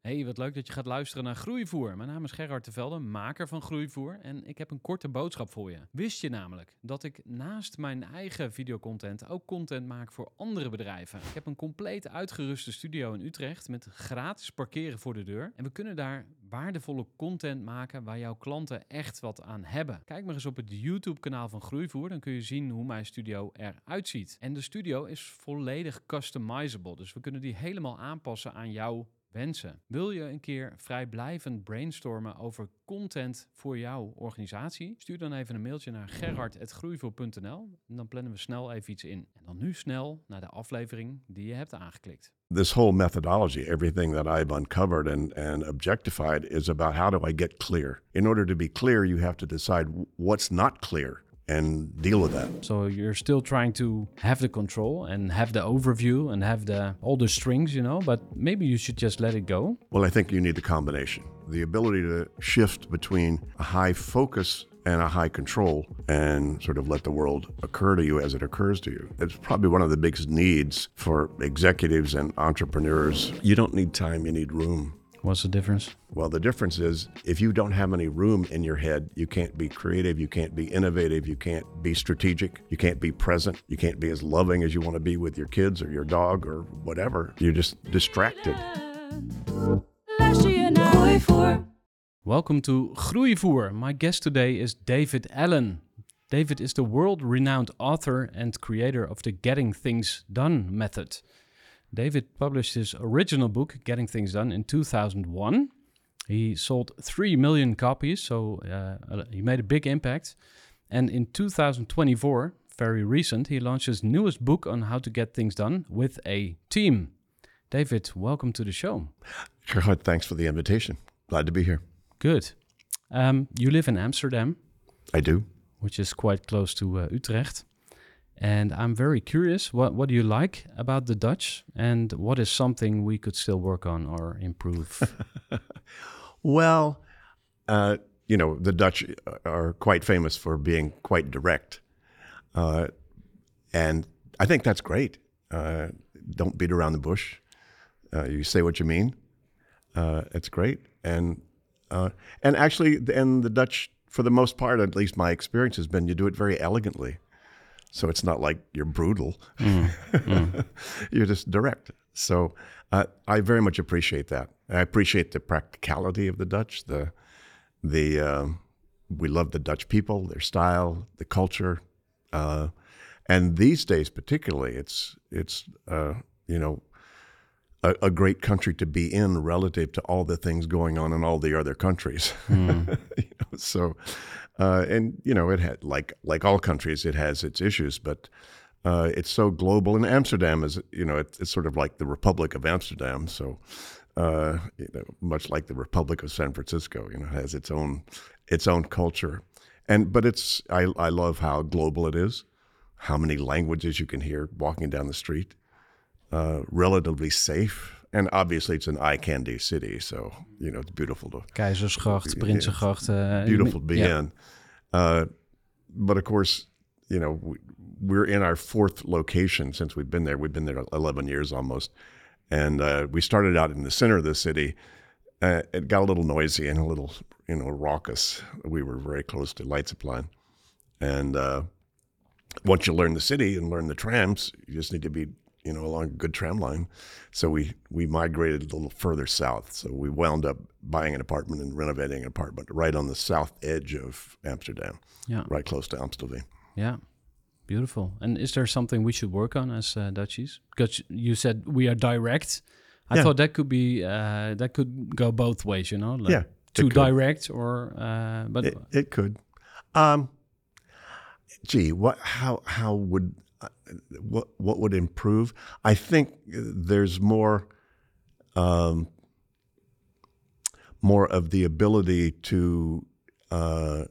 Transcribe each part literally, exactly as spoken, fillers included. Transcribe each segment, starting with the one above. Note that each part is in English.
Hey, wat leuk dat je gaat luisteren naar Groeivoer. Mijn naam is Gerard de Velde, maker van Groeivoer. En ik heb een korte boodschap voor je. Wist je namelijk dat ik naast mijn eigen videocontent ook content maak voor andere bedrijven? Ik heb een compleet uitgeruste studio in Utrecht met gratis parkeren voor de deur. En we kunnen daar waardevolle content maken waar jouw klanten echt wat aan hebben. Kijk maar eens op het YouTube-kanaal van Groeivoer. Dan kun je zien hoe mijn studio eruit ziet. En de studio is volledig customizable. Dus we kunnen die helemaal aanpassen aan jouw wensen. Wil je een keer vrijblijvend brainstormen over content voor jouw organisatie? Stuur dan even een mailtje naar gerard at groeivoer punt n l en dan plannen we snel even iets in. En dan nu snel naar de aflevering die je hebt aangeklikt. This whole methodology, everything that I've uncovered and, and objectified is about how do I get clear. In order to be clear, you have to decide what's not clear and deal with that. So you're still trying to have the control and have the overview and have the all the strings, you know, but maybe you should just let it go. Well, I think you need the combination. The ability to shift between a high focus and a high control and sort of let the world occur to you as it occurs to you. It's probably one of the biggest needs for executives and entrepreneurs. You don't need time, you need room. What's the difference? Well, the difference is if you don't have any room in your head, you can't be creative, you can't be innovative, you can't be strategic, you can't be present, you can't be as loving as you want to be with your kids or your dog or whatever. You're just distracted. Welcome to Groeivoer. My guest today is David Allen. David is the world-renowned author and creator of the Getting Things Done method. David published his original book, Getting Things Done, in two thousand one. He sold three million copies, so uh, he made a big impact. And in two thousand twenty-four, very recent, he launched his newest book on how to get things done with a team. David, welcome to the show. Gerhard, thanks for the invitation. Glad to be here. Good. Um, you live in Amsterdam. I do. Which is quite close to uh, Utrecht. And I'm very curious, what, what do you like about the Dutch? And what is something we could still work on or improve? Well, uh, you know, the Dutch are quite famous for being quite direct. Uh, and I think that's great. Uh, don't beat around the bush. Uh, you say what you mean. Uh, it's great. And uh, and actually, and the Dutch, for the most part, at least my experience has been, you do it very elegantly. So it's not like you're brutal. Mm, mm. You're just direct. So uh, I very much appreciate that. I appreciate the practicality of the Dutch. The the um, we love the Dutch people, their style, the culture, uh, and these days particularly, it's it's uh, you know a, a great country to be in relative to all the things going on in all the other countries. Mm. you know, so. Uh, and you know, it had like like all countries, it has its issues, but uh, it's so global. And Amsterdam is, you know, it, it's sort of like the Republic of Amsterdam. So, uh, you know, much like the Republic of San Francisco, you know, it has its own its own culture. And but it's I I love how global it is, how many languages you can hear walking down the street, uh, relatively safe. And obviously, it's an eye candy city, so you know it's beautiful to Keizersgracht, Prinsengracht. Uh, beautiful to be yeah. in. Uh, but of course, you know we, we're in our fourth location since we've been there. We've been there eleven years almost, and uh, we started out in the center of the city. Uh, it got a little noisy and a little, you know, raucous. We were very close to Leidseplein, and uh, once you learn the city and learn the trams, you just need to be, you know, along a good tram line. So we, we migrated a little further south. So we wound up buying an apartment and renovating an apartment right on the south edge of Amsterdam, yeah, right close to Amstelveen. Yeah, beautiful. And is there something we should work on as uh, Dutchies? Because you said we are direct. I yeah. thought that could be, uh, that could go both ways, you know? Like yeah. Too direct or, uh, but... It, it could. Um, gee, what, how, how would... What what would improve? I think there's more um, more of the ability to uh,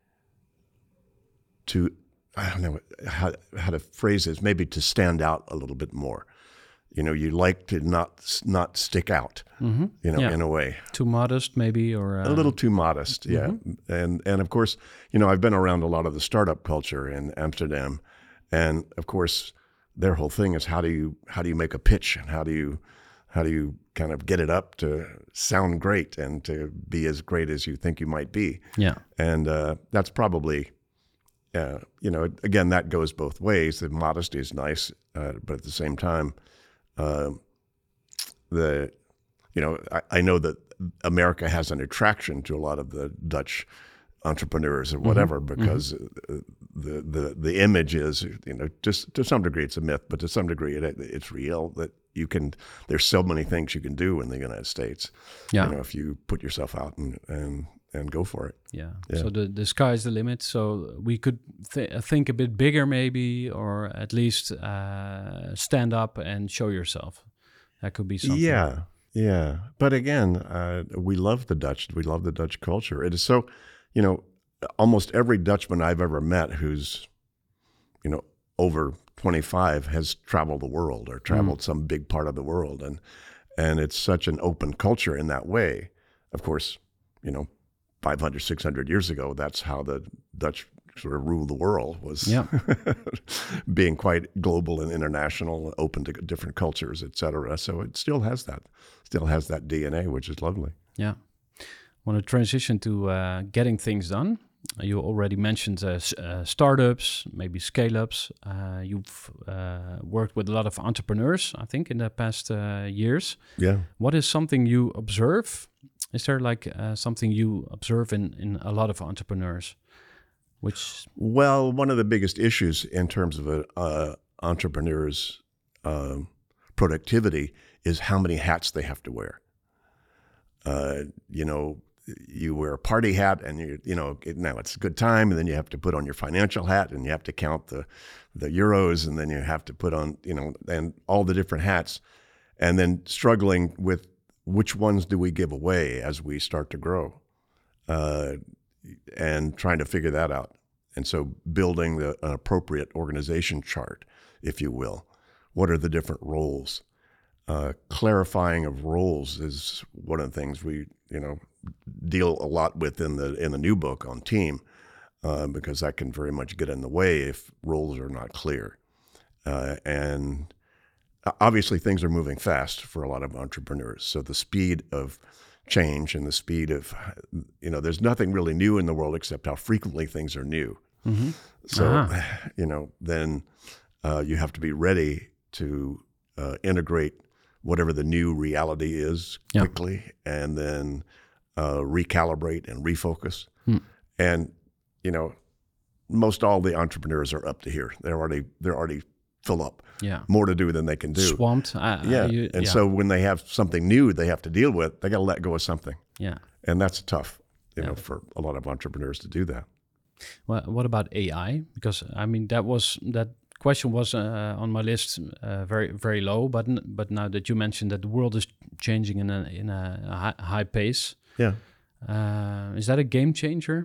to I don't know how how to phrase this. Maybe to stand out a little bit more. You know, you like to not not stick out. Mm-hmm. You know, yeah. in a way, too modest, maybe, or uh... a little too modest. Yeah, mm-hmm. and and of course, you know, I've been around a lot of the startup culture in Amsterdam, and of course. Their whole thing is how do you how do you make a pitch and how do you how do you kind of get it up to sound great and to be as great as you think you might be? Yeah. And uh, that's probably, uh, you know, again, that goes both ways. The modesty is nice, uh, but at the same time, uh, the, you know, I, I know that America has an attraction to a lot of the Dutch entrepreneurs or whatever, mm-hmm. because mm-hmm. the, the the image is, you know, just to some degree it's a myth, but to some degree it, it's real that you can, there's so many things you can do in the United States, yeah. you know, if you put yourself out and, and, and go for it. Yeah. yeah. So the, the sky's the limit. So we could th- think a bit bigger maybe, or at least uh, stand up and show yourself. That could be something. Yeah. Yeah. But again, uh, we love the Dutch. We love the Dutch culture. It is so, you know, almost every Dutchman I've ever met who's, you know, over twenty-five has traveled the world or traveled mm. some big part of the world. And, and it's such an open culture in that way. Of course, you know, five hundred, six hundred years ago, that's how the Dutch sort of ruled the world, was yeah. being quite global and international, open to different cultures, et cetera. So it still has that, still has that D N A, which is lovely. Yeah. I want to transition to uh, getting things done. You already mentioned uh, uh, startups, maybe scale-ups. Uh, you've uh, worked with a lot of entrepreneurs, I think, in the past uh, years. Yeah. What is something you observe? Is there like uh, something you observe in, in a lot of entrepreneurs? Which Well, one of the biggest issues in terms of an uh, entrepreneur's uh, productivity is how many hats they have to wear. Uh, you know, you wear a party hat, and you you know it, now it's a good time, and then you have to put on your financial hat, and you have to count the the euros, and then you have to put on, you know, and all the different hats, and then struggling with which ones do we give away as we start to grow, uh, and trying to figure that out. And so building the, an appropriate organization chart, if you will. What are the different roles? Uh, clarifying of roles is one of the things we, you know, deal a lot with in the in the new book on team, uh, because that can very much get in the way if roles are not clear. Uh, and obviously things are moving fast for a lot of entrepreneurs. So the speed of change and the speed of, you know, there's nothing really new in the world except how frequently things are new. Mm-hmm. So, uh-huh. you know, then uh, you have to be ready to uh, integrate whatever the new reality is quickly, yep. and then uh, recalibrate and refocus. Hmm. And, you know, most all the entrepreneurs are up to here. They're already, they're already full up. Yeah. More to do than they can do. Swamped. Uh, yeah. Uh, you, and yeah. so when they have something new they have to deal with, they got to let go of something. Yeah. And that's tough, you yeah. know, for a lot of entrepreneurs to do that. Well, what about A I? Because, I mean, that was, that question was uh, on my list uh, very, very low, but but now that you mentioned that the world is changing in a, in a high, high pace. Yeah. Uh, is that a game changer?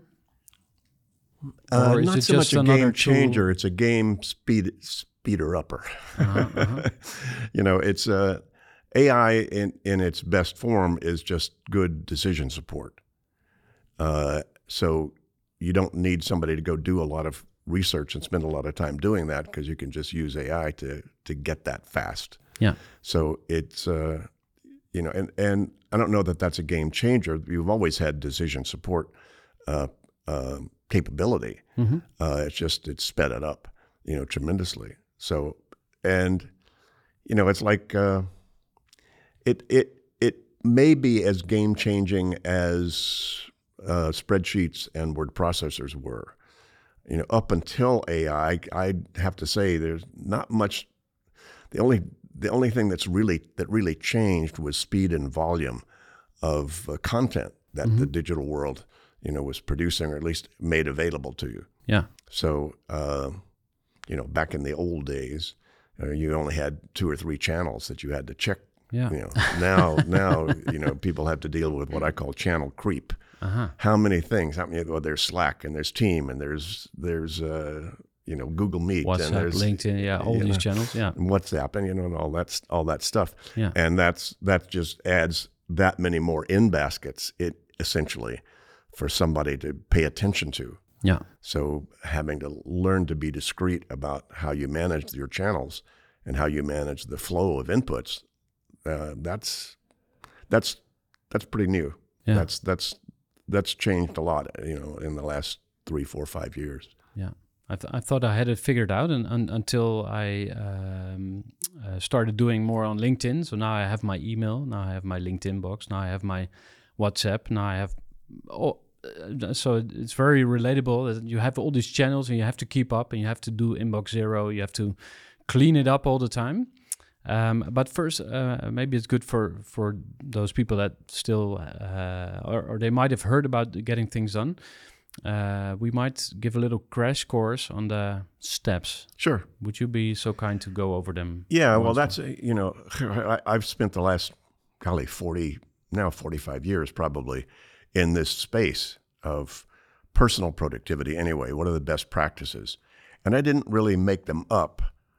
Uh, or is not it so just much a game tool? changer. It's a game speed speeder upper. Uh-huh, uh-huh. You know, it's uh, A I in, in its best form is just good decision support. Uh, so you don't need somebody to go do a lot of research and spend a lot of time doing that, because you can just use A I to to get that fast. Yeah. So it's uh, you know, and and I don't know that that's a game changer. You've always had decision support uh, uh, capability. Mm-hmm. Uh, it's just it's sped it up, you know, tremendously. So, and you know, it's like uh, it it it may be as game changing as uh, spreadsheets and word processors were. You know, up until A I, I'd have to say there's not much. The only the only thing that's really that really changed was speed and volume of uh, content that mm-hmm. the digital world, you know, was producing, or at least made available to you. Yeah. So, uh, you know, back in the old days, uh, you only had two or three channels that you had to check. Yeah. You know, now now you know people have to deal with what I call channel creep. Uh-huh. How many things? How many? Well, there's Slack and there's Team and there's there's uh, you know Google Meet, WhatsApp, and there's LinkedIn, yeah, all these know, channels, yeah, and WhatsApp, and you know and all that all that stuff. Yeah, and that's that just adds that many more in baskets. It essentially for somebody to pay attention to. Yeah. So having to learn to be discreet about how you manage your channels and how you manage the flow of inputs, uh, that's that's that's pretty new. Yeah. That's that's that's changed a lot, you know, in the last three, four, five years. Yeah. I, th- I thought I had it figured out and, and, until I um, uh, started doing more on LinkedIn. So now I have my email, now I have my LinkedIn box, now I have my WhatsApp, now I have... Oh, uh, so it's very relatable that you have all these channels and you have to keep up and you have to do inbox zero, you have to clean it up all the time. Um, but first, uh, maybe it's good for, for those people that still, uh, or, or they might have heard about getting things done. Uh, we might give a little crash course on the steps. Sure. Would you be so kind to go over them? Yeah, well, that's, uh, you know, I, I've spent the last, golly, forty, now forty-five years probably in this space of personal productivity anyway. What are the best practices? And I didn't really make them up.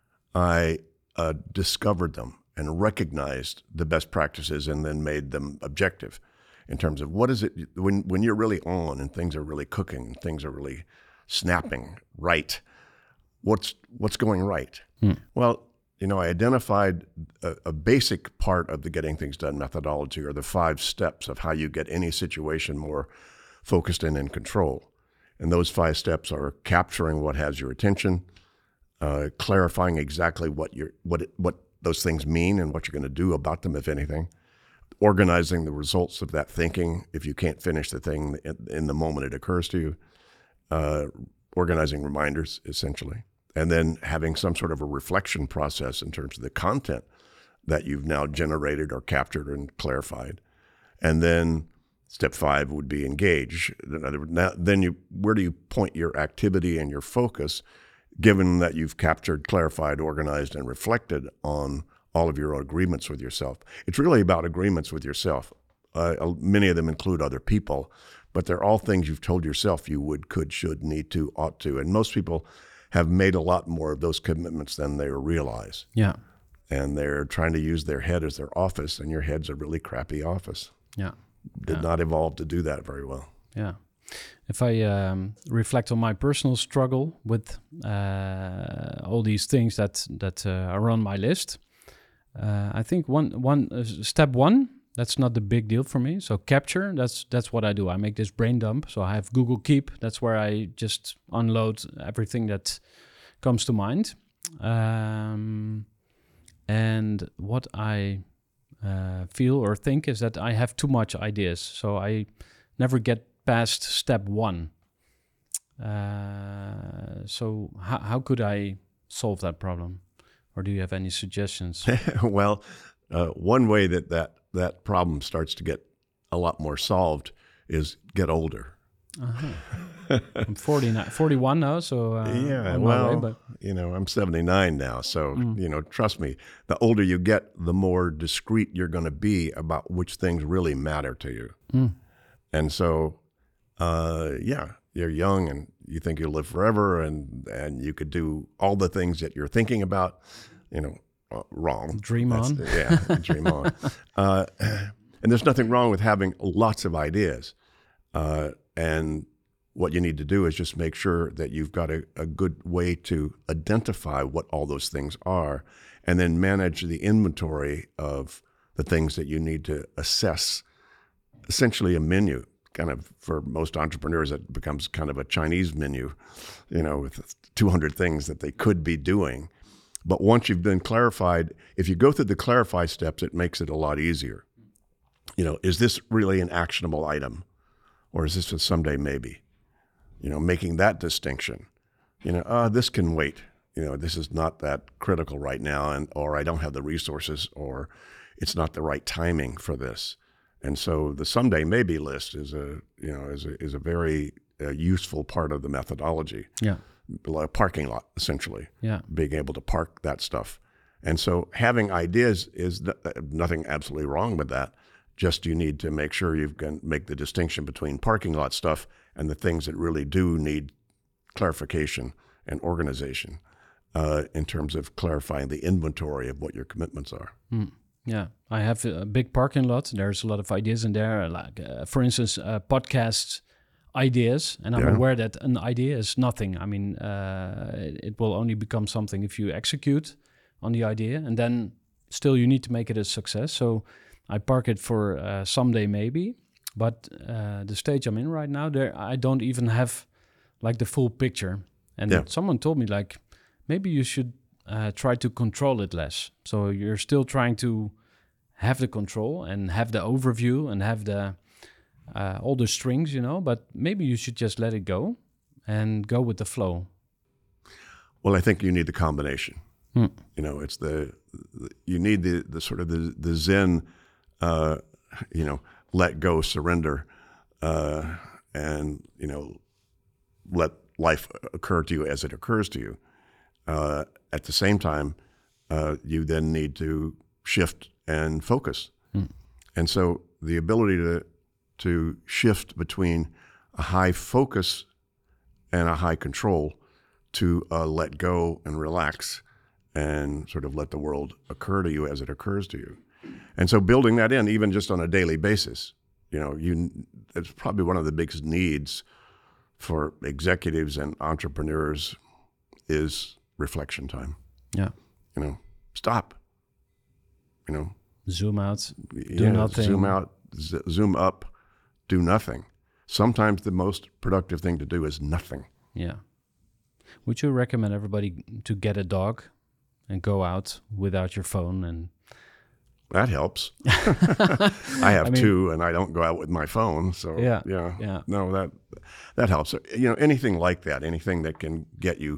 I uh, discovered them and recognized the best practices and then made them objective in terms of what is it, when, when you're really on and things are really cooking and things are really snapping right, what's, what's going right? Hmm. Well, you know, I identified a, a basic part of the Getting Things Done methodology, or the five steps of how you get any situation more focused and in control. And those five steps are capturing what has your attention, uh, clarifying exactly what you're, what it, what those things mean and what you're going to do about them, if anything, organizing the results of that thinking if you can't finish the thing in, in the moment it occurs to you, uh, organizing reminders, essentially, and then having some sort of a reflection process in terms of the content that you've now generated or captured and clarified. And then step five would be engage. Now, then you, where do you point your activity and your focus, given that you've captured, clarified, organized, and reflected on all of your agreements with yourself? It's really about agreements with yourself. Uh, many of them include other people, but they're all things you've told yourself you would, could, should, need to, ought to. And most people have made a lot more of those commitments than they realize. Yeah. And they're trying to use their head as their office, and your head's a really crappy office. Yeah. Did yeah. not evolve to do that very well. Yeah. If I um, reflect on my personal struggle with uh, all these things that that uh, are on my list, uh, I think one one uh, step one, that's not the big deal for me. So capture, that's that's what I do. I make this brain dump. So I have Google Keep. That's where I just unload everything that comes to mind. Um, and what I uh, feel or think is that I have too much ideas. So I never get past step one. Uh, so how how could I solve that problem? Or do you have any suggestions? Well, uh, one way that, that that problem starts to get a lot more solved is get older. Uh-huh. I'm forty-nine, forty-one now, so uh, yeah, on well, my way, but you know, I'm seventy-nine now, so Mm. you know, trust me, the older you get, the more discreet you're going to be about which things really matter to you. Mm. And so, uh, yeah, you're young and you think you'll live forever, and and you could do all the things that you're thinking about, you know, uh, wrong. Dream That's, on. Yeah, dream on. Uh, and there's nothing wrong with having lots of ideas. Uh, and what you need to do is just make sure that you've got a, a good way to identify what all those things are, and then manage the inventory of the things that you need to assess. Essentially a menu. Kind of, for most entrepreneurs, it becomes kind of a Chinese menu, you know, with two hundred things that they could be doing. But once you've been clarified, if you go through the clarify steps, it makes it a lot easier. You know, is this really an actionable item? Or is this a someday maybe? You know, making that distinction. You know, uh, this can wait. You know, this is not that critical right now, and or I don't have the resources, or it's not the right timing for this. And so the someday maybe list is a, you know, is a, is a very uh, useful part of the methodology. Yeah. A parking lot, essentially. Yeah. Being able to park that stuff. And so having ideas is th- nothing absolutely wrong with that. Just you need to make sure you can make the distinction between parking lot stuff and the things that really do need clarification and organization uh, in terms of clarifying the inventory of what your commitments are. Mm. Yeah, I have a big parking lot. There's a lot of ideas in there, like, uh, for instance, uh, podcast ideas. And I'm Yeah. aware that an idea is nothing. I mean, uh, it, it will only become something if you execute on the idea. And then still you need to make it a success. So I park it for uh, someday maybe. But uh, the stage I'm in right now, there I don't even have like the full picture. And Yeah. someone told me like, maybe you should uh, try to control it less. So you're still trying to have the control and have the overview and have the uh, all the strings, you know. But maybe you should just let it go and go with the flow. Well, I think you need the combination. Hmm. You know, it's the, the you need the the sort of the the Zen, uh, you know, let go, surrender, uh, and you know, let life occur to you as it occurs to you. Uh, at the same time, uh, you then need to shift and focus. Hmm. And so the ability to to shift between a high focus and a high control to uh, let go and relax and sort of let the world occur to you as it occurs to you. And so building that in, even just on a daily basis, you know, you it's probably one of the biggest needs for executives and entrepreneurs is reflection time. Yeah. You know, stop. You know, Zoom out, do yeah, nothing. zoom out, z- zoom up, do nothing. Sometimes the most productive thing to do is nothing. Yeah. Would you recommend everybody to get a dog and go out without your phone? And That helps. I have I mean- two, and I don't go out with my phone. So Yeah, yeah, yeah. no, that that helps. You know, anything like that, anything that can get you,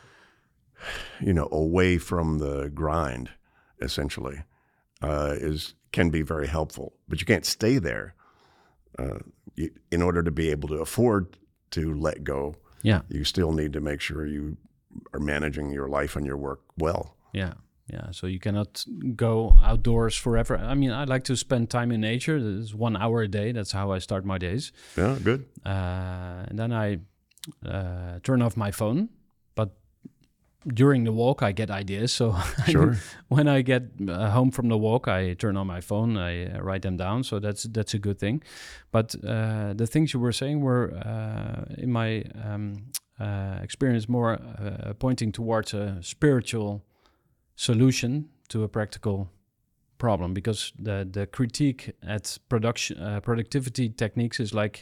you know, away from the grind, essentially, uh, is can be very helpful. But you can't stay there. Uh, you, in order to be able to afford to let go, yeah, you still need to make sure you are managing your life and your work well. yeah, yeah. So you cannot go outdoors forever. I mean, I like to spend time in nature. It's one hour a day. That's how I start my days. Yeah, good. Uh, and then I uh, turn off my phone. But during the walk, I get ideas. So Sure. when I get uh, home from the walk, I turn on my phone. I uh, write them down. So that's that's a good thing. But uh, the things you were saying were, uh, in my um, uh, experience, more uh, pointing towards a spiritual solution to a practical problem. Because the the critique at production uh, productivity techniques is like,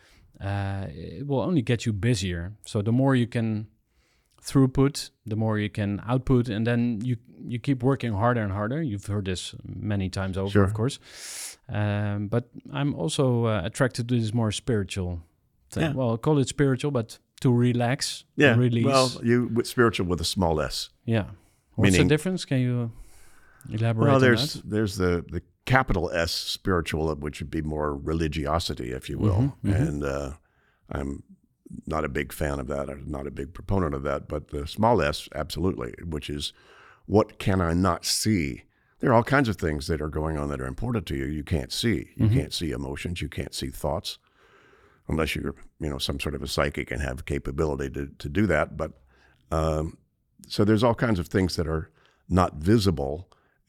uh, it will only get you busier. So the more you can throughput, the more you can output, and then you you keep working harder and harder. You've heard this many times over, Sure. of course. Um, but I'm also uh, attracted to this more spiritual thing. Yeah. Well, call it spiritual, but to relax, Yeah. to release. Well, you with spiritual with a small s. yeah. What's meaning- the difference? Can you elaborate Well, on there's that? there's the the capital S spiritual, which would be more religiosity, if you will. Mhm, mhm. And uh, I'm not a big fan of that. I'm not a big proponent of that. But the small s, absolutely, which is what can I not see? There are all kinds of things that are going on that are important to you. You can't see. You Mhm. can't see emotions. You can't see thoughts, unless you're you know some sort of a psychic and have capability to to do that. But um, so there's all kinds of things that are not visible,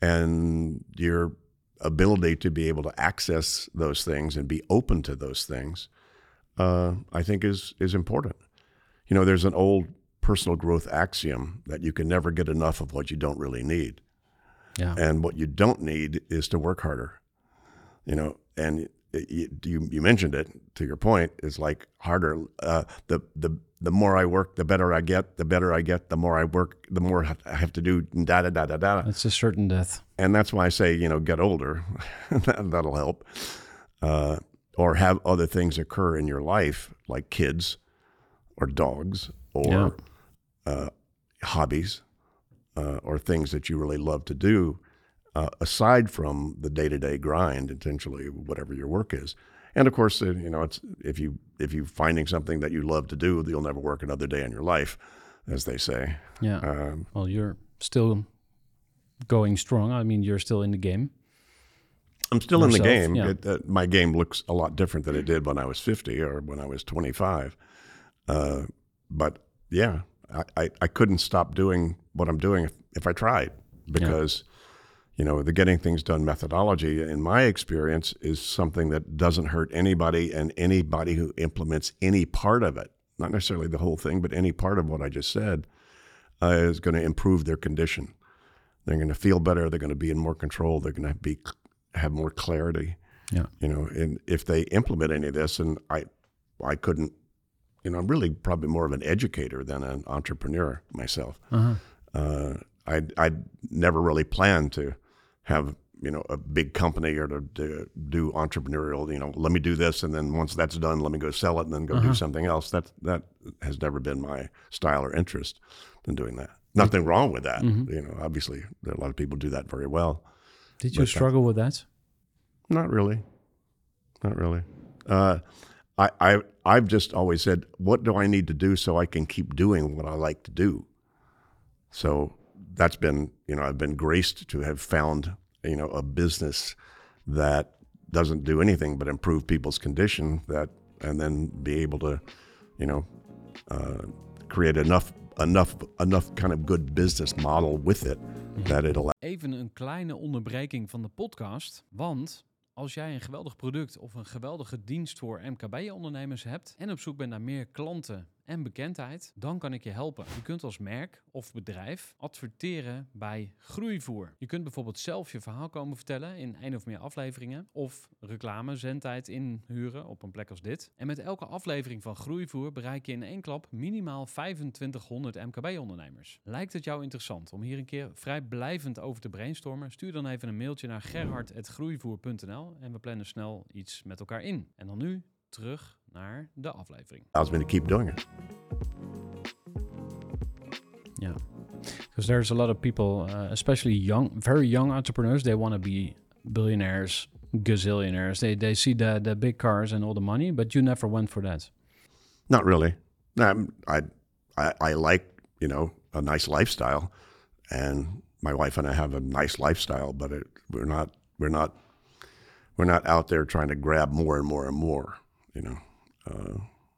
and your ability to be able to access those things and be open to those things, uh, I think is is important. You know, there's an old personal growth axiom that you can never get enough of what you don't really need. Yeah. And what you don't need is to work harder. You know, and it, you you mentioned it, to your point, is like harder. Uh, the the the more I work, the better I get. The better I get, the more I work, the more I have to do. Da da da da da. It's a certain death. And that's why I say, you know, get older. that, that'll help. Uh, or have other things occur in your life, like kids, or dogs, or Yeah. uh, hobbies, uh, or things that you really love to do, uh, aside from the day-to-day grind, essentially whatever your work is. And of course, uh, you know, it's if you if you finding something that you love to do, you'll never work another day in your life, as they say. Yeah. Um, Well, you're still going strong. I mean, you're still in the game. I'm still in the Yourself, game. yeah. It, uh, my game looks a lot different than it did when I was fifty or when I was twenty-five. Uh, but yeah, I, I, I couldn't stop doing what I'm doing if, if I tried, because, you know, the getting things done methodology, in my experience, is something that doesn't hurt anybody, and anybody who implements any part of it, not necessarily the whole thing, but any part of what I just said, uh, is going to improve their condition. They're going to feel better. They're going to be in more control. They're going to be have more clarity. Yeah. You know, and if they implement any of this, and I, I couldn't, you know, I'm really probably more of an educator than an entrepreneur myself. Uh-huh. Uh, I I never really planned to have, you know, a big company or to, to do entrepreneurial, you know, let me do this, and then once that's done, let me go sell it and then go Uh-huh. do something else. That that has never been my style or interest in doing that. Nothing wrong with that. Mm-hmm. You know, obviously there are a lot of people do that very well. Did you struggle with that? Not really. Not really. Uh, I, I, I've just always said, what do I need to do so I can keep doing what I like to do? So that's been, you know, I've been graced to have found, you know, a business that doesn't do anything but improve people's condition, that, and then be able to, you know, uh, create enough, enough, enough kind of good business model with it that it allows. Even een kleine onderbreking van de podcast, want als jij een geweldig product of een geweldige dienst voor M K B-ondernemers hebt en op zoek bent naar meer klanten en bekendheid, dan kan ik je helpen. Je kunt als merk of bedrijf adverteren bij Groeivoer. Je kunt bijvoorbeeld zelf je verhaal komen vertellen in één of meer afleveringen of reclame, zendtijd inhuren op een plek als dit. En met elke aflevering van Groeivoer bereik je in één klap minimaal vijfentwintighonderd M K B-ondernemers. Lijkt het jou interessant om hier een keer vrijblijvend over te brainstormen? Stuur dan even een mailtje naar gerhard apenstaartje groeivoer punt n l en we plannen snel iets met elkaar in. En dan nu terug naar de aflevering. Allows me to keep doing it. Yeah, because there's a lot of people, uh, especially young, very young entrepreneurs. They want to be billionaires, gazillionaires. They they see the the big cars and all the money, but you never went for that. Not really. Um, I, I, I like, you know, a nice lifestyle, and my wife and I have a nice lifestyle, but it, we're not, we're not, we're not out there trying to grab more and more and more, you know. Uh,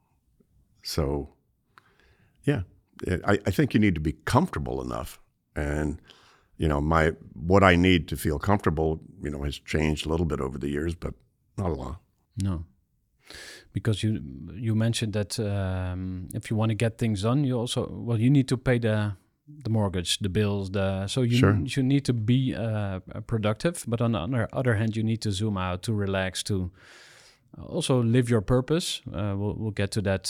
so, yeah, it, I, I think you need to be comfortable enough, and you know, my what I need to feel comfortable, you know, has changed a little bit over the years, but not a lot. No, because you you mentioned that um, if you want to get things done, you also well you need to pay the the mortgage, the bills, the so you Sure. you need to be uh, productive, but on the other, other hand, you need to zoom out, to relax, to also live your purpose. Uh, we'll we'll get to that,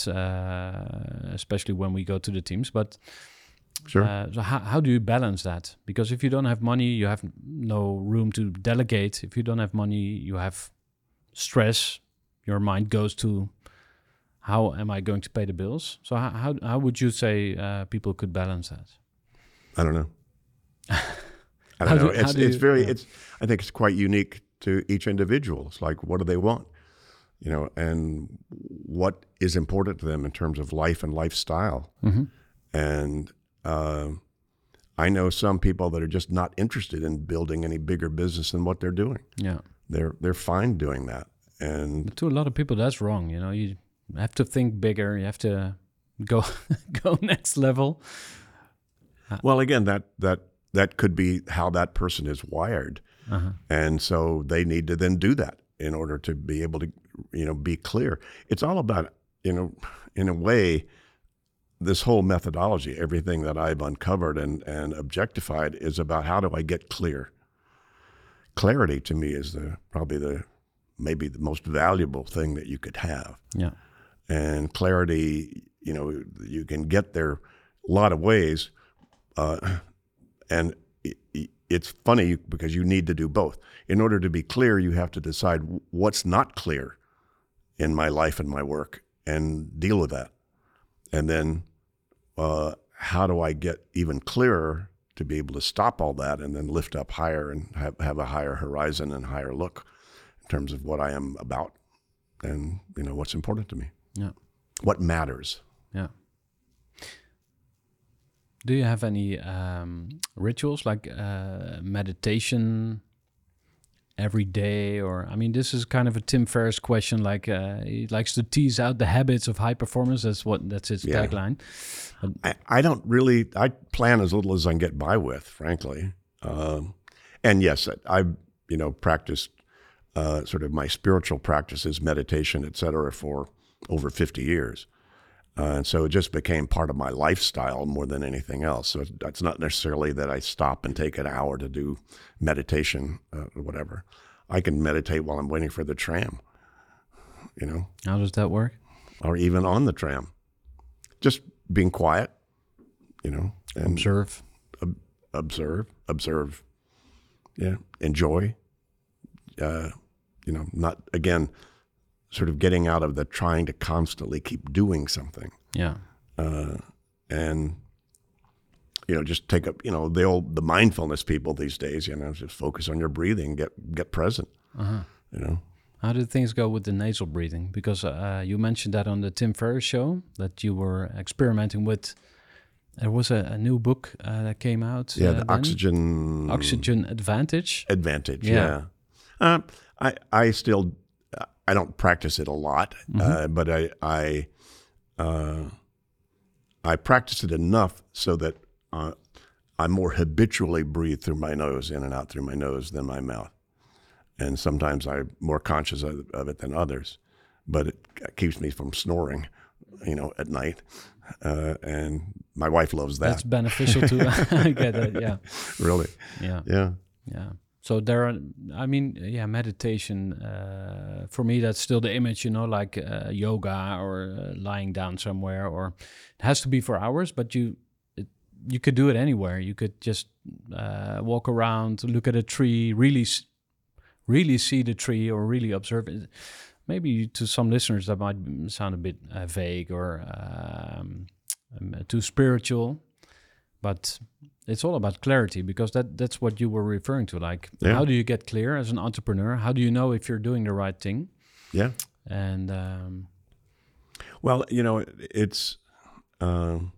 uh, especially when we go to the teams. But Sure. uh, so how how do you balance that? Because if you don't have money, you have no room to delegate. If you don't have money, you have stress. Your mind goes to how am I going to pay the bills? So how how, how would you say uh, people could balance that? I don't know. I How don't do- know. how It's do it's you- very yeah. it's I think it's quite unique to each individual. It's like, what do they want, you know, and what is important to them in terms of life and lifestyle. Mm-hmm. And uh, I know some people that are just not interested in building any bigger business than what they're doing. Yeah. They're they're fine doing that. And But to a lot of people, that's wrong. You know, you have to think bigger. You have to go go next level. well, again, that that that could be how that person is wired. Uh-huh. And so they need to then do that in order to be able to, you know, be clear. It's all about, you know, in a way, this whole methodology, everything that I've uncovered and, and objectified is about how do I get clear. Clarity to me is the probably the maybe the most valuable thing that you could have. Yeah. And clarity, you know, you can get there a lot of ways. Uh, and it, it's funny because you need to do both. In order to be clear, you have to decide what's not clear in my life and my work and deal with that. And then uh, how do I get even clearer to be able to stop all that and then lift up higher and have, have a higher horizon and higher look in terms of what I am about and, you know, what's important to me. Yeah. What matters. Yeah. Do you have any um, rituals like uh, meditation every day? Or, I mean, this is kind of a Tim Ferriss question. Like uh, he likes to tease out the habits of high performance. That's what that's his Yeah. tagline. I, I don't really, I plan as little as I can get by with, frankly. Um, and yes, I, you know, practiced uh, sort of my spiritual practices, meditation, et cetera, for over fifty years. Uh, and so it just became part of my lifestyle more than anything else. So it's not necessarily that I stop and take an hour to do meditation uh, or whatever. I can meditate while I'm waiting for the tram, you know. How does that work? Or even on the tram. Just being quiet, you know. And Observe. Ob- observe. Observe. Yeah. Enjoy. Uh, you know, not, again, sort of getting out of the trying to constantly keep doing something. Yeah. Uh, and, you know, just take up, you know, the old, the mindfulness people these days, you know, just focus on your breathing, get, get present, Uh-huh. you know. How did things go with the nasal breathing? Because uh, you mentioned that on the Tim Ferriss show that you were experimenting with. There was a, a new book uh, that came out. Yeah, uh, the then. oxygen... Oxygen Advantage. Advantage, Yeah. yeah. Uh, I, I still... I don't practice it a lot, mm-hmm. uh, but I I, uh, I practice it enough so that uh, I more habitually breathe through my nose, in and out through my nose than my mouth. And sometimes I'm more conscious of, of it than others, but it keeps me from snoring, you know, at night. Uh, and my wife loves that. That's beneficial too. I get that, yeah. Really? Yeah. Yeah. Yeah. So there are, I mean, yeah, meditation, uh, for me, that's still the image, you know, like uh, yoga or uh, lying down somewhere, or it has to be for hours, but you it, you could do it anywhere. You could just uh, walk around, look at a tree, really, really see the tree or really observe it. Maybe to some listeners that might sound a bit uh, vague or um, um, too spiritual, but it's all about clarity, because that, that's what you were referring to. Like, yeah. How do you get clear as an entrepreneur? How do you know if you're doing the right thing? Yeah. And um, well, you know, it's um,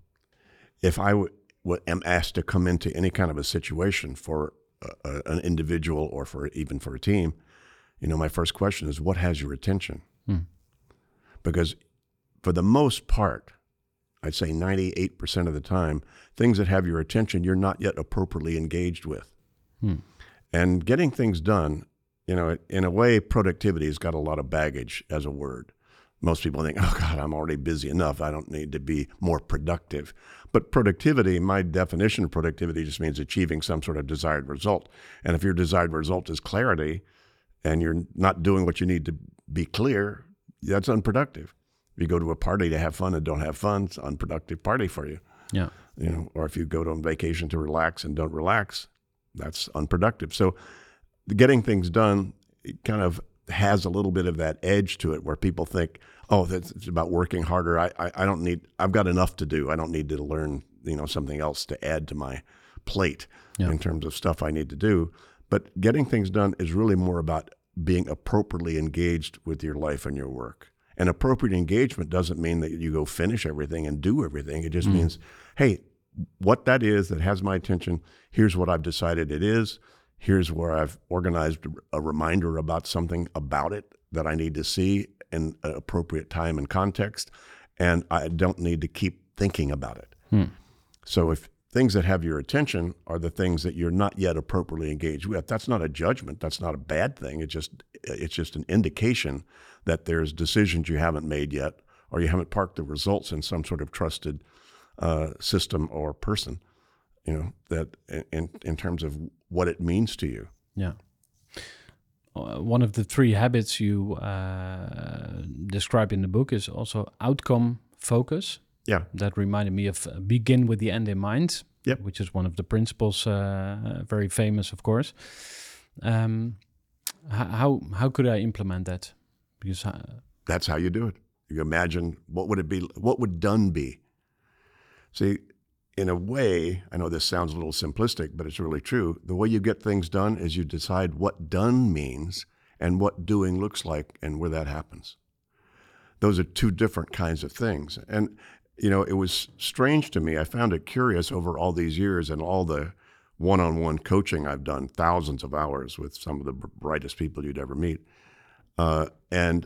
if I w- w- am asked to come into any kind of a situation for a, a, an individual or for even for a team, you know, my first question is, what has your attention? Hmm. Because for the most part, I'd say ninety-eight percent of the time, things that have your attention, you're not yet appropriately engaged with. Hmm. And getting things done, you know, in a way, productivity has got a lot of baggage as a word. Most people think, oh God, I'm already busy enough. I don't need to be more productive. But productivity, my definition of productivity just means achieving some sort of desired result. And if your desired result is clarity and you're not doing what you need to be clear, that's unproductive. If you go to a party to have fun and don't have fun, it's an unproductive party for you. Yeah. You know, or if you go on vacation to relax and don't relax, that's unproductive. So getting things done, it kind of has a little bit of that edge to it where people think, oh, that's, it's about working harder. I, I, I don't need, I've got enough to do. I don't need to learn, you know, something else to add to my plate yeah. in terms of stuff I need to do. But getting things done is really more about being appropriately engaged with your life and your work. And appropriate engagement doesn't mean that you go finish everything and do everything. It just mm. means, hey, what that is that has my attention, here's what I've decided it is. Here's where I've organized a reminder about something about it that I need to see in an appropriate time and context. And I don't need to keep thinking about it. Hmm. So if things that have your attention are the things that you're not yet appropriately engaged with, that's not a judgment. That's not a bad thing. It's just, it's just an indication that there's decisions you haven't made yet, or you haven't parked the results in some sort of trusted uh, system or person, you know, that in, in terms of what it means to you. Yeah. Uh, one of the three habits you uh, describe in the book is also outcome focus. Yeah. That reminded me of uh, begin with the end in mind, yep. which is one of the principles, uh, very famous, of course. Um, how how could I implement that? Because uh, that's how you do it. You imagine, what would it be? What would done be? See, in a way, I know this sounds a little simplistic, but it's really true. The way you get things done is you decide what done means and what doing looks like and where that happens. Those are two different kinds of things. And, you know, it was strange to me. I found it curious over all these years and all the one-on-one coaching I've done, thousands of hours with some of the brightest people you'd ever meet. Uh, and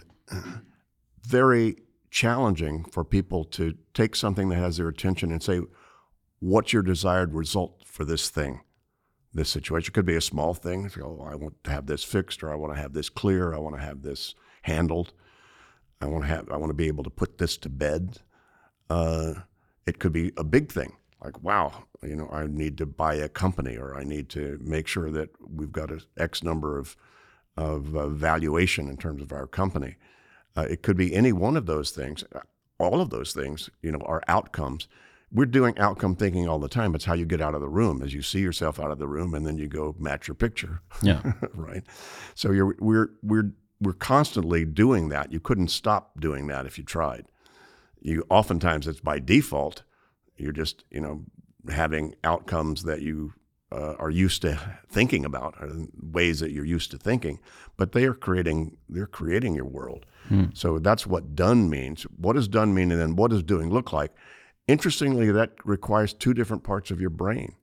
very challenging for people to take something that has their attention and say, what's your desired result for this thing, this situation? It could be a small thing. If you go, oh, I want to have this fixed, or I want to have this clear, I want to have this handled, I want to have, I want to be able to put this to bed. uh, it could be a big thing. Like, wow, you know, I need to buy a company, or I need to make sure that we've got a X number of of uh, valuation in terms of our company. Uh, it could be any one of those things. All of those things, you know, are outcomes. We're doing outcome thinking all the time. It's how you get out of the room, as you see yourself out of the room, and then you go match your picture. Yeah. Right. So you're we're we're we're constantly doing that. You couldn't stop doing that if you tried. You oftentimes it's by default. You're just, you know, having outcomes that you uh, are used to thinking about, or ways that you're used to thinking, but they are creating, they're creating your world. Hmm. So that's what done means. What does done mean, and then what does doing look like? Interestingly, that requires two different parts of your brain.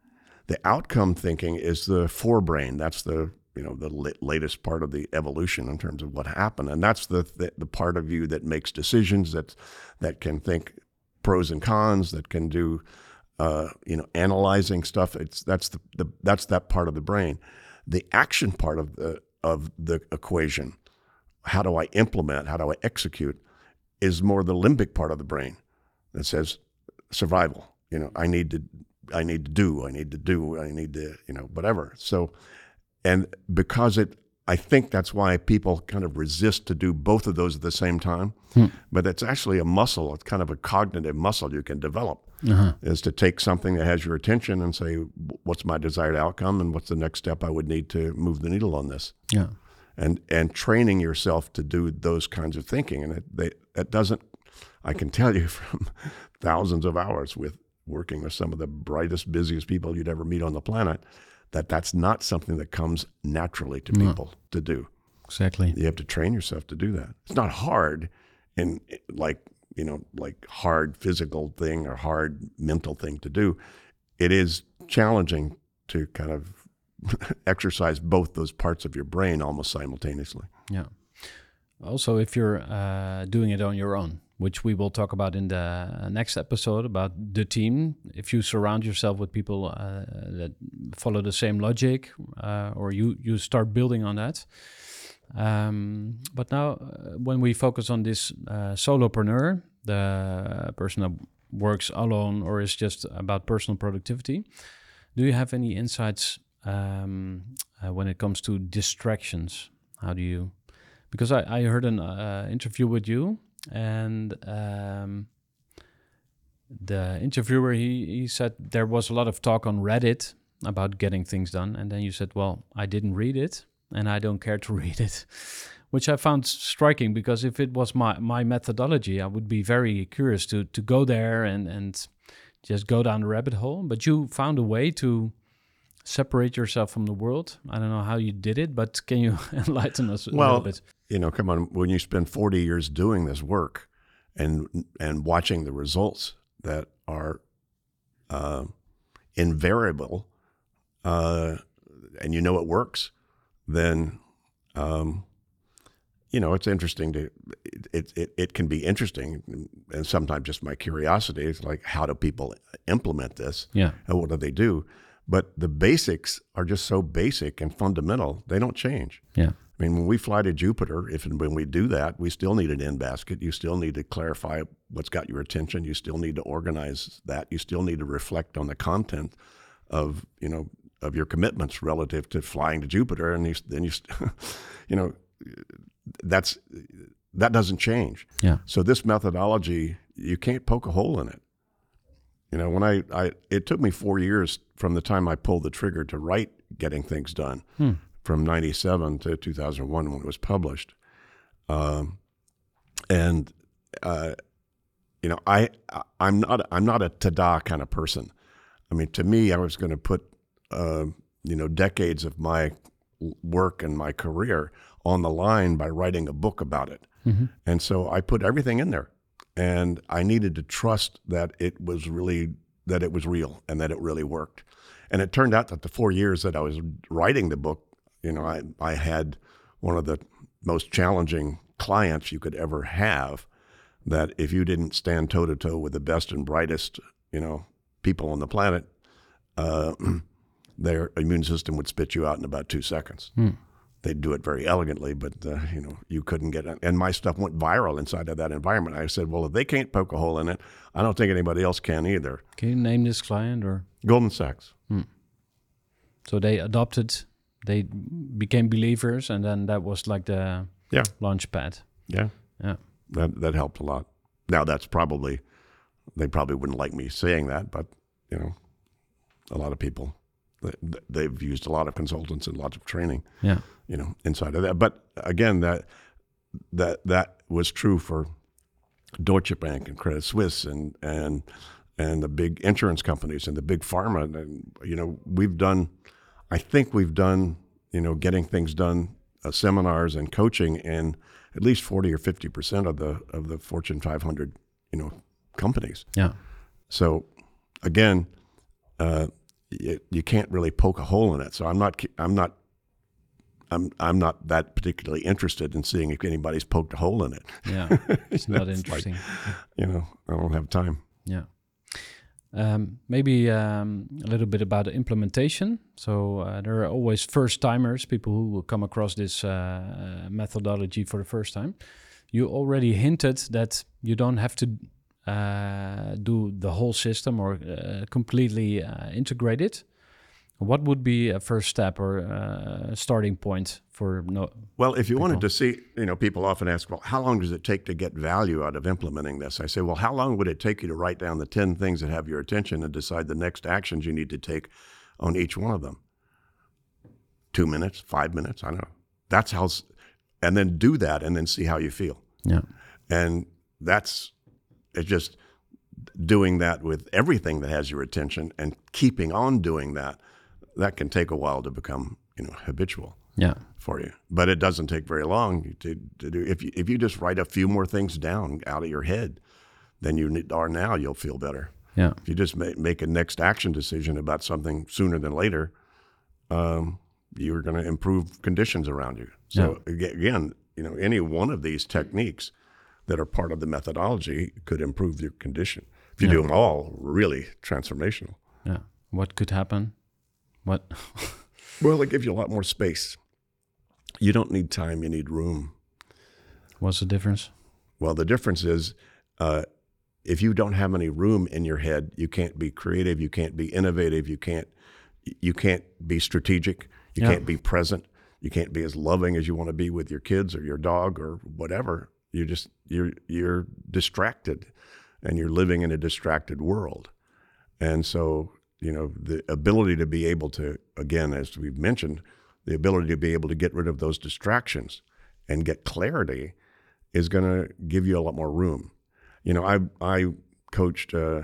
The outcome thinking is the forebrain. That's the, you know, the latest part of the evolution in terms of what happened, and that's the the, the part of you that makes decisions, that that can think pros and cons, that can do, uh, you know, analyzing stuff. It's that's the, the that's that part of the brain. The action part of the of the equation, how do I implement, how do I execute, is more the limbic part of the brain that says survival. You know, I need to, I need to do, I need to do, I need to, you know, whatever. So, and because it, I think that's why people kind of resist to do both of those at the same time. Hmm. But it's actually a muscle. It's kind of a cognitive muscle you can develop, uh-huh. is to take something that has your attention and say, what's my desired outcome, and what's the next step I would need to move the needle on this? Yeah. And and training yourself to do those kinds of thinking. And it, they, it doesn't, I can tell you from thousands of hours with working with some of the brightest, busiest people you'd ever meet on the planet, that that's not something that comes naturally to people no. to do. Exactly. You have to train yourself to do that. It's not hard in like, you know, like hard physical thing or hard mental thing to do. It is challenging to kind of exercise both those parts of your brain almost simultaneously. Yeah. Also, if you're uh, doing it on your own, which we will talk about in the next episode about the team. If you surround yourself with people uh, that follow the same logic, uh, or you, you start building on that. Um, but now, uh, when we focus on this uh, solopreneur, the person that works alone or is just about personal productivity, do you have any insights um, uh, when it comes to distractions? How do you... Because I, I heard an uh, interview with you, and um, the interviewer, he, he said there was a lot of talk on Reddit about getting things done. And then you said, well, I didn't read it and I don't care to read it, which I found striking, because if it was my, my methodology, I would be very curious to to go there and, and just go down the rabbit hole. But you found a way to separate yourself from the world. I don't know how you did it, but can you enlighten us a well, little bit? You know, come on, when you spend forty years doing this work and and watching the results that are uh, invariable, uh, and you know it works, then, um, you know, it's interesting to, it, it, it can be interesting, and sometimes just my curiosity is like, how do people implement this? Yeah. And what do they do? But the basics are just so basic and fundamental, they don't change. Yeah. I mean, when we fly to Jupiter, if and when we do that, we still need an end basket. You still need to clarify what's got your attention. You still need to organize that. You still need to reflect on the content of, you know, of your commitments relative to flying to Jupiter. And you, then you, you know, that's, that doesn't change. Yeah. So this methodology, you can't poke a hole in it. You know, when I, I, it took me four years from the time I pulled the trigger to write Getting Things Done. Hmm. From ninety-seven to two thousand one when it was published. Um, and, uh, you know, I, I'm not, I'm not a ta-da kind of person. I mean, to me, I was going to put, uh, you know, decades of my work and my career on the line by writing a book about it. Mm-hmm. And so I put everything in there, and I needed to trust that it was really, that it was real and that it really worked. And it turned out that the four years that I was writing the book, you know, I, I had one of the most challenging clients you could ever have, that if you didn't stand toe-to-toe with the best and brightest, you know, people on the planet, uh, their immune system would spit you out in about two seconds. Hmm. they'd do it very elegantly, but uh, you know, you couldn't get it. And my stuff went viral inside of that environment. I said, well, if they can't poke a hole in it, I don't think anybody else can either. Can you name this client or? Goldman Sachs. Hmm. So they adopted, they became believers, and then that was like the yeah. launch pad. Yeah. Yeah. That that helped a lot. Now that's probably, they probably wouldn't like me saying that, but you know, a lot of people, they, they've used a lot of consultants and lots of training. Yeah. You know, inside of that. But again, that that that was true for Deutsche Bank and Credit Suisse and and and the big insurance companies and the big pharma. And you know, we've done, I think we've done, you know, getting things done, uh, seminars and coaching in at least forty or fifty percent of the of the Fortune five hundred, you know, companies. Yeah. So again, uh, you, you can't really poke a hole in it. So I'm not I'm not. I'm I'm not that particularly interested in seeing if anybody's poked a hole in it. Yeah, it's not It's interesting. Like, you know, I don't have time. Yeah. Um, maybe um, a little bit about the implementation. So uh, there are always first timers, people who will come across this uh, methodology for the first time. You already hinted that you don't have to uh, do the whole system or uh, completely uh, integrate it. What would be a first step or a starting point for no? Well, if you people? wanted to see, you know, people often ask, well, how long does it take to get value out of implementing this? I say, well, how long would it take you to write down the ten things that have your attention and decide the next actions you need to take on each one of them? Two minutes, five minutes, I don't know. That's how, and then do that and then see how you feel. Yeah. And that's, it's just doing that with everything that has your attention and keeping on doing that. That can take a while to become, you know, habitual. Yeah. For you, but it doesn't take very long to, to do. If you if you just write a few more things down out of your head than you are now, you'll feel better. Yeah. If you just make, make a next action decision about something sooner than later, um, you're going to improve conditions around you. So yeah. again, you know, any one of these techniques that are part of the methodology could improve your condition. If you yeah. do them all, really transformational. Yeah. What could happen? What? Well, it gives you a lot more space. You don't need time, you need room. What's the difference? Well, the difference is uh, if you don't have any room in your head, you can't be creative, you can't be innovative, you can't you can't be strategic, you yeah. can't be present, you can't be as loving as you want to be with your kids or your dog or whatever. You just you're you're distracted, and you're living in a distracted world. And so, you know, the ability to be able to, again, as we've mentioned, the ability to be able to get rid of those distractions and get clarity is going to give you a lot more room. You know, I I coached, uh,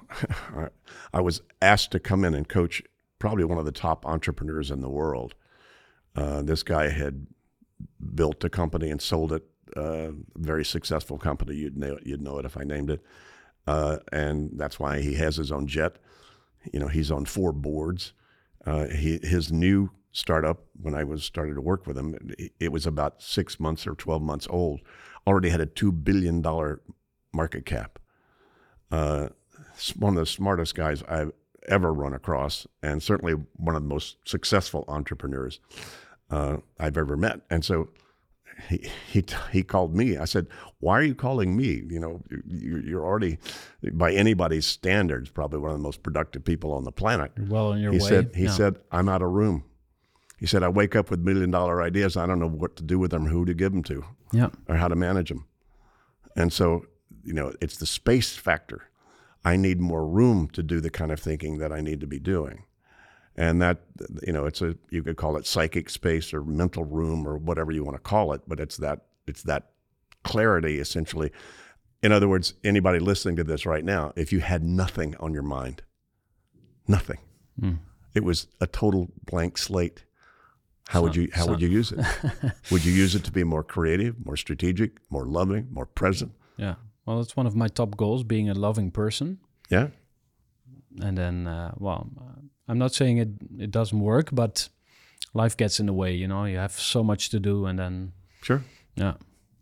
I was asked to come in and coach probably one of the top entrepreneurs in the world. Uh, this guy had built a company and sold it, uh, very successful company. You'd know, you'd know it if I named it. Uh, and that's why he has his own jet. You know, he's on four boards. Uh, he, his new startup, when I was started to work with him, it, it was about six months or twelve months old, already had a two billion dollars market cap. Uh, one of the smartest guys I've ever run across, and certainly one of the most successful entrepreneurs uh, I've ever met. And so he he he called me. I said, "Why are you calling me? You know, you're, you're already, by anybody's standards, probably one of the most productive people on the planet." You're well on your he way. Said, he yeah. said, "I'm out of room." He said, "I wake up with million dollar ideas. I don't know what to do with them, who to give them to, yeah, or how to manage them." And so, you know, it's the space factor. I need more room to do the kind of thinking that I need to be doing. And that, you know, it's a, you could call it psychic space or mental room or whatever you want to call it, but it's that, it's that clarity essentially. In other words, anybody listening to this right now, if you had nothing on your mind, nothing, mm. it was a total blank slate. How so, would you, how so. would you use it? Would you use it to be more creative, more strategic, more loving, more present? Yeah. Well, it's one of my top goals, being a loving person. Yeah. And then, uh, well, uh, I'm not saying it, it doesn't work, but life gets in the way, you know, you have so much to do and then... Sure. Yeah.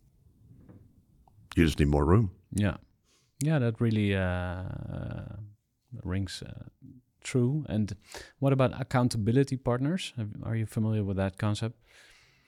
You just need more room. Yeah. Yeah, that really uh, rings uh, true. And what about accountability partners? Are you familiar with that concept?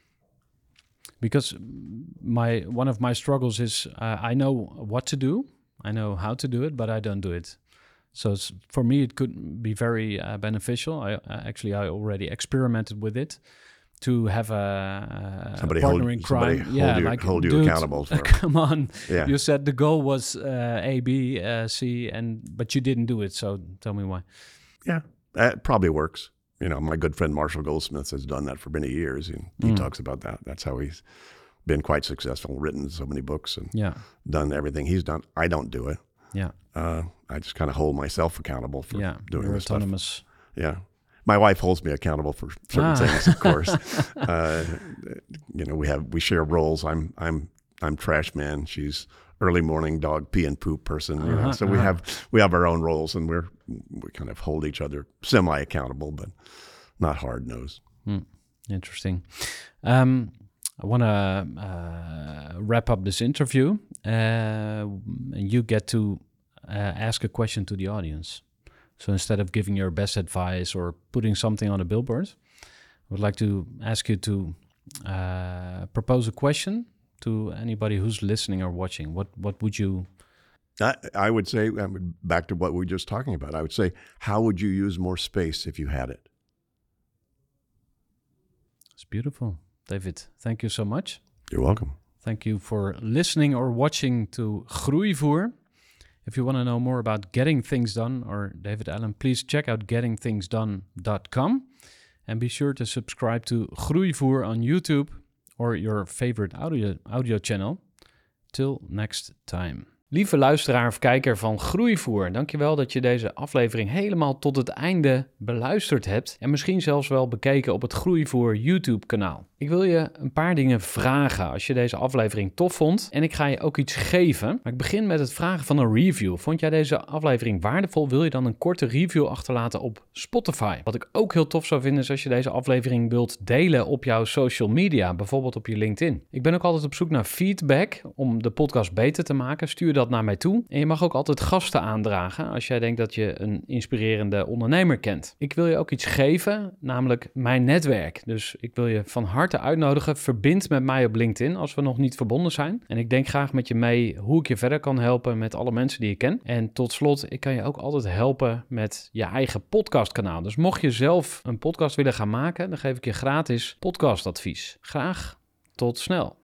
Because my one of my struggles is uh, I know what to do, I know how to do it, but I don't do it. So it's, for me, it could be very uh, beneficial. I uh, actually I already experimented with it to have a, a somebody partner hold, in crime. somebody yeah, hold you, like hold you dude, accountable for. Come on, Yeah. You said the goal was uh, A, B, uh, C, and but you didn't do it. So tell me why. Yeah, that probably works. You know, my good friend Marshall Goldsmith has done that for many years, and he Mm. talks about that. That's how he's been quite successful, written so many books, and Yeah, done everything he's done. I don't do it. yeah, Uh, I just kind of hold myself accountable for yeah. doing You're this stuff. autonomous. Yeah. My wife holds me accountable for certain Ah. things, of course. uh, you know, we have we share roles. I'm I'm I'm trash man. She's early morning dog pee and poop person. You know, Uh-huh, so we uh-huh. have we have our own roles, and we're we kind of hold each other semi accountable, but not hard nosed. Hmm. Interesting. Um, I want to uh, wrap up this interview, uh, and you get to uh, ask a question to the audience. So instead of giving your best advice or putting something on a billboard, I would like to ask you to uh, propose a question to anybody who's listening or watching. What what would you? I, I would say, I would, back to what we were just talking about, I would say, how would you use more space if you had it? It's beautiful, David. Thank you so much. You're welcome. Thank you for listening or watching to Groeivoer. If you want to know more about Getting Things Done or David Allen, please check out getting things done dot com. And be sure to subscribe to Groeivoer on YouTube or your favorite audio, audio channel. Till next time. Lieve luisteraar of kijker van Groeivoer, dankjewel dat je deze aflevering helemaal tot het einde beluisterd hebt en misschien zelfs wel bekeken op het Groeivoer YouTube kanaal. Ik wil je een paar dingen vragen als je deze aflevering tof vond en ik ga je ook iets geven. Maar ik begin met het vragen van een review. Vond jij deze aflevering waardevol? Wil je dan een korte review achterlaten op Spotify? Wat ik ook heel tof zou vinden is als je deze aflevering wilt delen op jouw social media, bijvoorbeeld op je LinkedIn. Ik ben ook altijd op zoek naar feedback om de podcast beter te maken. Stuur dat naar mij toe. En je mag ook altijd gasten aandragen als jij denkt dat je een inspirerende ondernemer kent. Ik wil je ook iets geven, namelijk mijn netwerk. Dus ik wil je van harte uitnodigen. Verbind met mij op LinkedIn als we nog niet verbonden zijn. En ik denk graag met je mee hoe ik je verder kan helpen met alle mensen die je kent. En tot slot, ik kan je ook altijd helpen met je eigen podcastkanaal. Dus mocht je zelf een podcast willen gaan maken, dan geef ik je gratis podcastadvies. Graag tot snel.